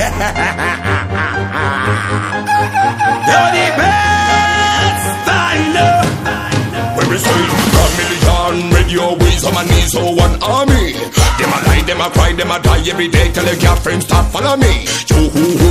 You're the best I know. When we say chameleon, radio ways on my knees, so one army. Them a lie, them a cry, them a die every day till the girlfriend start follow me. You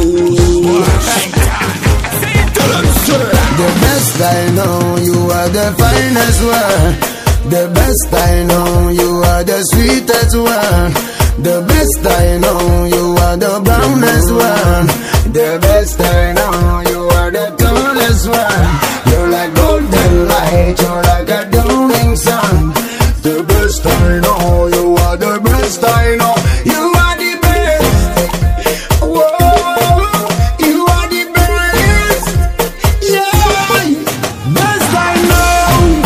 the best I know, you are the finest one. The best I know, you are the sweetest one. The best I know, you are the brownest one. The best I know, you are the tallest one. You're like golden light, you're like a dawning sun. The best I know, you are the best I know. You are the best. Whoa, you are the best. Yeah, best I know.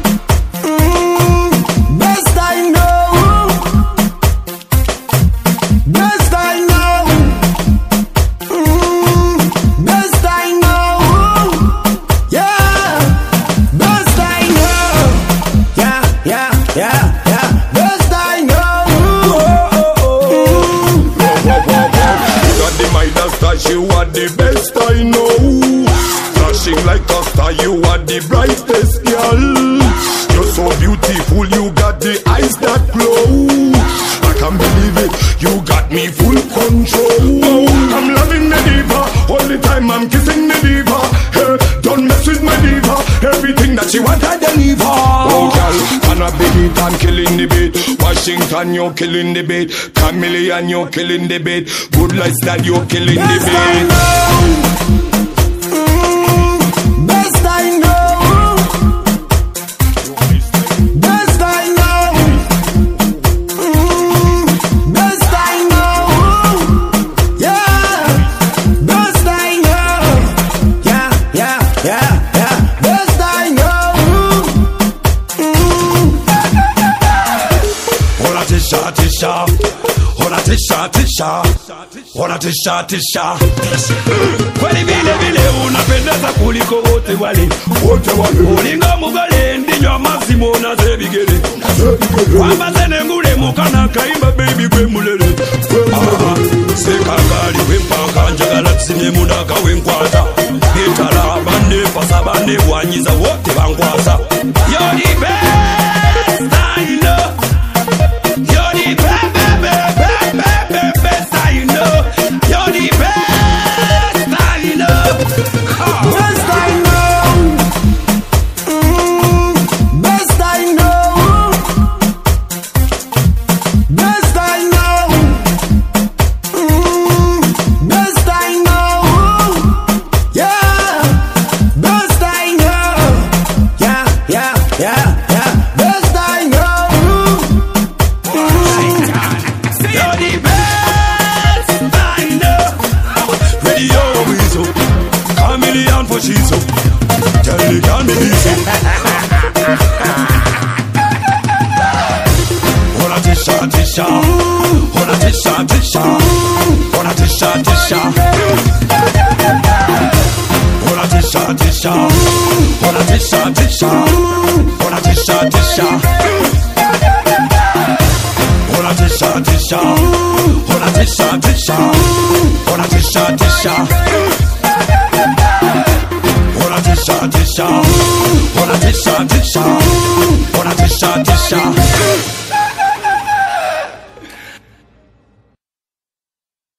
Best I know. Best I know. Best I know. Yeah, best I know. Yeah. Best I know. You got the Midas touch, you are the best I know. Flashing like a star, you are the brightest girl. You're so beautiful, you got the eyes that glow. I can't believe it, you got me full control. I'm loving the diva, all the time I'm kissing the diva. Hey, don't mess with my diva, everything that she want I deliver. Oh girl, man a big hit, I'm killing the beat. Washington, you're killing the beat. Chameleon, you're killing the beat. Good lifestyle, you're killing the beat. Best I know. Best I know. Best I know. Yeah. Best I know. Yeah. Best I know. Hola tisha tisha. Hola tisha tisha. Hola tisha tisha. Kweli vile unapendeza kuliko wote wale. Ulinga mugale ndinywa mazimo na zebigele. Kwamba zene ngule mukana kaimba baby kwe mulele. Sekakali wempaka njagala tsime munaka wenkwata. Etala bande fasa bande wanyiza wote bankwasa. You're the best I know. You're the best I know. You're the best I know. Best I know. Best I know. Best I know. Best I know. Yeah. Best I know. Yeah. Best I know. You're the best I know. Radio Weasel, chameleon for Shizo. Tell me can be easy. Hola tisha tisha. Hola tisha tisha. Hola tisha tisha. Hola tisha tisha. Hola tisha tisha. Hola tisha tisha. Hola tisha tisha. Hola tisha tisha. Hola tisha tisha. Hola tisha tisha. Hola tisha tisha. Hola tisha tisha.